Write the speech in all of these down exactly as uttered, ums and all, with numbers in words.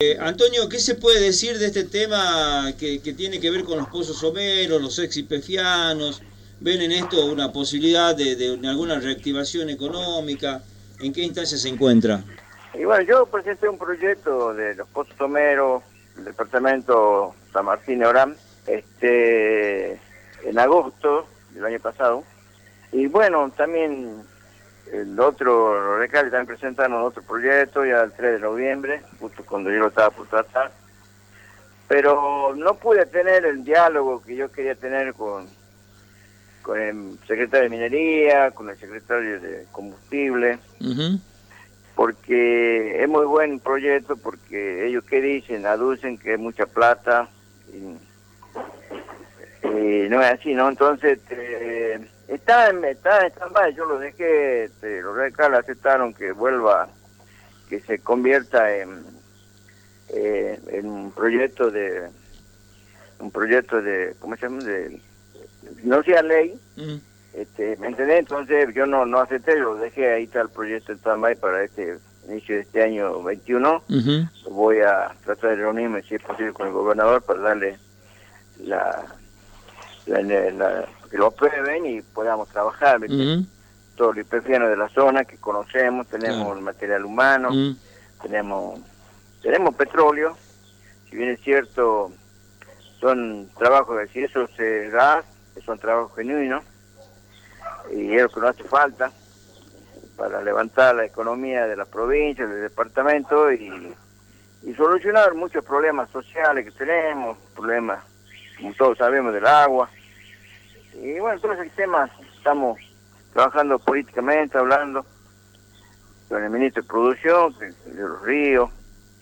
Eh, Antonio, ¿qué se puede decir de este tema que, que tiene que ver con los pozos someros, los exipefianos? ¿Ven en esto una posibilidad de, de, de alguna reactivación económica? ¿En qué instancia se encuentra? Y bueno, yo presenté un proyecto de los pozos someros, el departamento San Martín de Orán, este, en agosto del año pasado. Y bueno, también el otro, los recales también presentaron otro proyecto ya el tres de noviembre, justo cuando yo lo estaba por tratar. Pero no pude tener el diálogo que yo quería tener con, con el secretario de Minería, con el secretario de Combustible. Uh-huh. Porque es muy buen proyecto, porque ellos qué dicen, aducen que es mucha plata, y, y no es así, ¿no? Entonces, eh, está en está en stand-by, yo lo dejé, este, los recales aceptaron que vuelva, que se convierta en, eh, en un proyecto de, un proyecto de, ¿cómo se llama? De, no sea ley. Uh-huh. Este, ¿me entendés? Entonces yo no no acepté, lo dejé, ahí está el proyecto de stand-by para este inicio de este año veintiuno. Uh-huh. Voy a tratar de reunirme, si es posible, con el gobernador para darle la, la, la, la que lo aprueben y podamos trabajar. Uh-huh. Todos los hiperfianos de la zona que conocemos, tenemos claro. el material humano, uh-huh. tenemos tenemos petróleo, si bien es cierto, son trabajos, si eso se da, son trabajos genuinos, y es lo que nos hace falta para levantar la economía de la provincia, del departamento y, y solucionar muchos problemas sociales que tenemos, problemas, como todos sabemos, del agua. Y bueno, todos esos temas estamos trabajando políticamente, hablando con el ministro de Producción, de los ríos.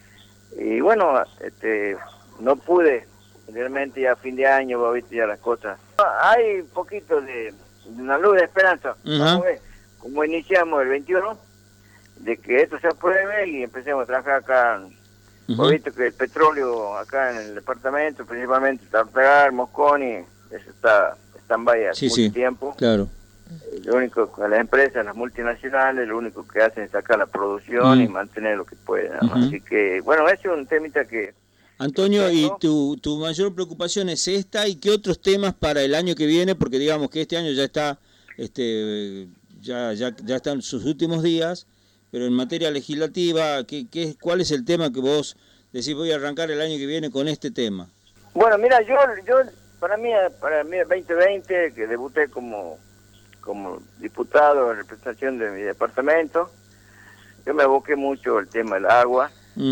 Y bueno, este no pude, realmente ya a fin de año, va a ver ya las cosas. Hay un poquito de una luz de esperanza. Uh-huh. Vamos a ver cómo iniciamos el veintiuno, de que esto se apruebe y empecemos a trabajar acá. Uh-huh. He visto que el petróleo acá en el departamento, principalmente Tartagal, Mosconi, eso está stand-by hace sí, mucho sí, tiempo. Claro. Lo único que las empresas, las multinacionales, lo único que hacen es sacar la producción uh-huh. y mantener lo que pueden. Uh-huh. Así que, bueno, ese es un temita que... Antonio, ¿y tu, tu mayor preocupación es esta? ¿Y qué otros temas para el año que viene? Porque digamos que este año ya está, este, ya, ya, ya están sus últimos días, pero en materia legislativa, ¿qué, qué, ¿cuál es el tema que vos decís voy a arrancar el año que viene con este tema? Bueno, mira, yo, yo para mí, para mí el veinte veinte, que debuté como, como diputado en representación de mi departamento, yo me aboqué mucho al tema del agua. Mm.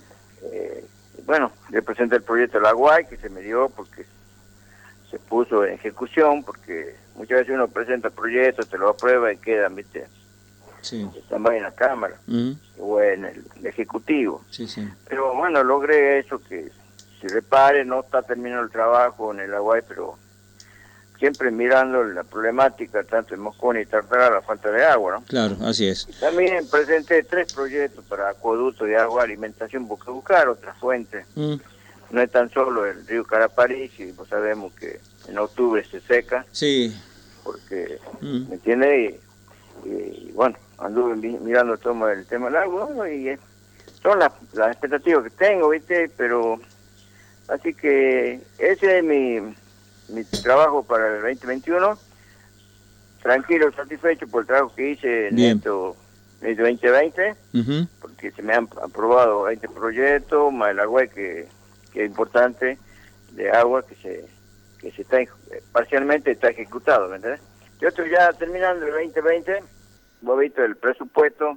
Eh, Bueno, le presenté el proyecto de la Guay, que se me dio porque se puso en ejecución, porque muchas veces uno presenta proyectos, te lo aprueba y quedan, ¿viste? Sí. Están en la Cámara, uh-huh. o en el, el Ejecutivo. Sí, sí. Pero bueno, logré eso, que se repare, no está terminando el trabajo en el Aguay, pero siempre mirando la problemática, tanto en Mosconi y Tartagal, la falta de agua, ¿no? Claro, así es. También presenté tres proyectos para acueducto de agua, alimentación, porque buscar otra fuente. Mm. No es tan solo el río Carapariz, y pues sabemos que en octubre se seca. Sí. Porque, mm. ¿me entiendes? Y, y bueno, anduve mirando todo el tema del agua, ¿no? Y eh, son las, las expectativas que tengo, ¿viste? Pero, así que ese es mi... mi trabajo para el veinte veintiuno, tranquilo, satisfecho por el trabajo que hice en Bien. esto, en el veinte veinte, uh-huh. porque se me han aprobado veinte proyectos, más el agua que, que es importante, de agua que se que se está parcialmente está ejecutado, ¿me entiendes? Yo estoy ya terminando el veinte veinte, vos has visto el presupuesto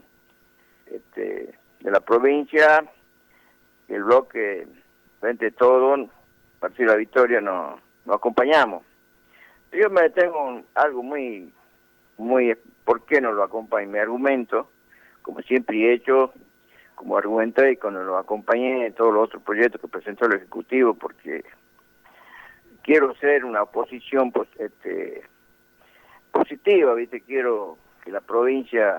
este, de la provincia, el bloque frente a todo, Partido de la Victoria no nos acompañamos. Yo me detengo en algo muy, muy, ¿por qué no lo acompaño? Mi argumento, como siempre he hecho, como argumenté y cuando lo acompañé en todos los otros proyectos que presentó el Ejecutivo, porque quiero ser una oposición pues, este, positiva, ¿viste? Quiero que la provincia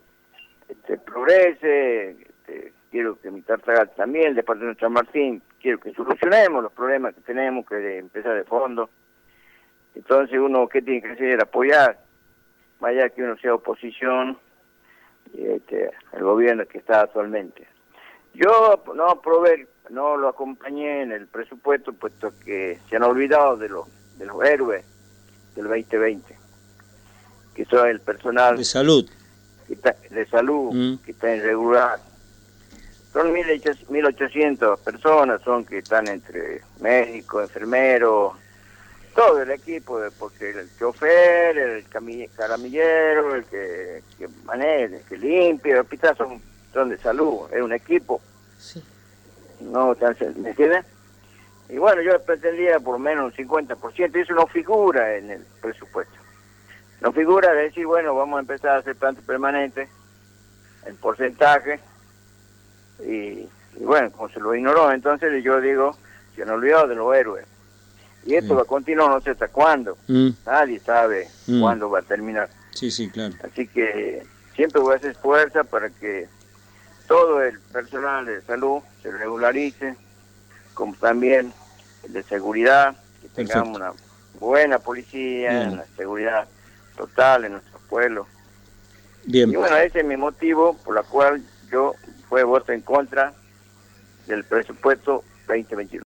este, progrese, este, quiero que mi Tartagal también, el departamento de San Martín, quiero que solucionemos los problemas que tenemos, que de empezar de fondo. Entonces uno, ¿qué tiene que hacer? Apoyar, más allá que uno sea oposición, este, el gobierno que está actualmente. Yo no aprobé, no lo acompañé en el presupuesto, puesto que se han olvidado de los, de los héroes del veinte veinte, que son el personal de salud, que está, de salud, mm. que está irregular. Son mil ochocientas personas, son que están entre médicos, enfermeros, todo el equipo, porque el chofer, el caramillero, el que, que maneja, el que limpia, el hospital son, son de salud, es un equipo. Sí. No, ¿me entiendes? Y bueno, yo pretendía por lo menos un cincuenta por ciento, y eso no figura en el presupuesto. No figura de decir, bueno, vamos a empezar a hacer plantas permanentes, el porcentaje, y, y bueno, como se lo ignoró, entonces yo digo, se han olvidado de los héroes. Y esto mm. va a continuar no sé hasta cuándo. Mm. Nadie sabe mm. cuándo va a terminar. Sí, sí, claro. Así que siempre voy a hacer fuerza para que todo el personal de salud se regularice, como también el de seguridad, que tengamos Perfecto. Una buena policía, Bien. Una seguridad total en nuestro pueblo. Bien. Y bueno, ese es mi motivo por el cual yo fue voto en contra del presupuesto veinte veintiuno.